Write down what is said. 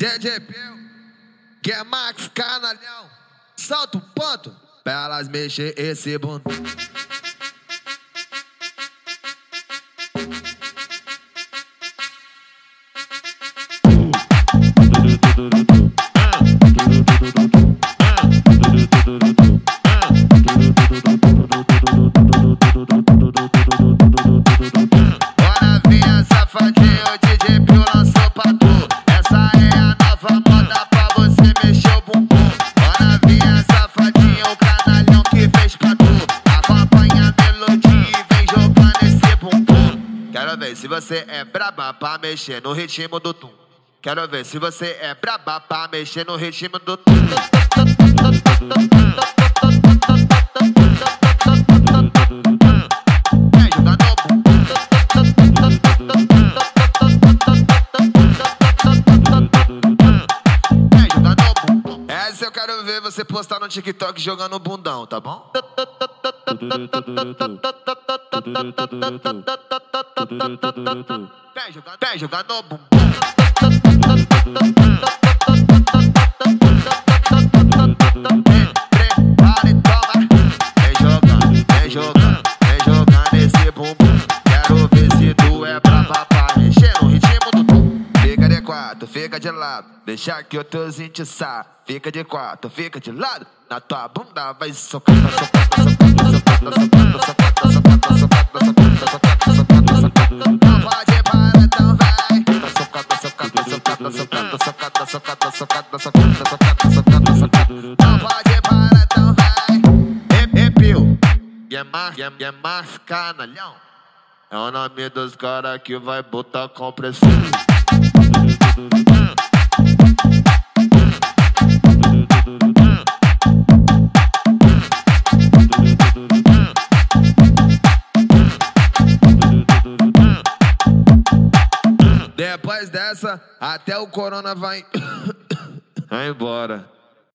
DJP, que é Max Canalhão, solta o ponto pra elas mexer esse bundo. Bora vir safadinho, o DJ Pio lançou pra tu. Essa é a nova moda pra você mexer o bumbum. Bora vir safadinho, o canalhão que fez pra tu. Acompanha a melodia e vem jogando esse bumbum. Quero ver se você é braba pra mexer no ritmo do tum. Quero ver se você é braba pra mexer no ritmo do tum. Essa eu quero ver você postar no TikTok jogando bundão, tá bom? Vem jogando bundão. Prepara e toma. Vem jogando esse bumbum. Quero ver se tu é brava pra mexer no ritmo do tum. Fica de quatro, fica de lado, deixa que eu tô entiçar. Fica de quatro, fica de lado, na tua bunda vai socando, socando, socando, socando, socando, socando, socando, socando, socando, socando, socando, socando. Não pode parar, então vai. Socando, socando, socando, socando, socando, socando, socando, socando, socando, socando, socando. Não pode parar, então vai. Pio, que é mais canalhão. É o nome dos caras que vai botar compressão. Depois dessa, até o corona vai embora.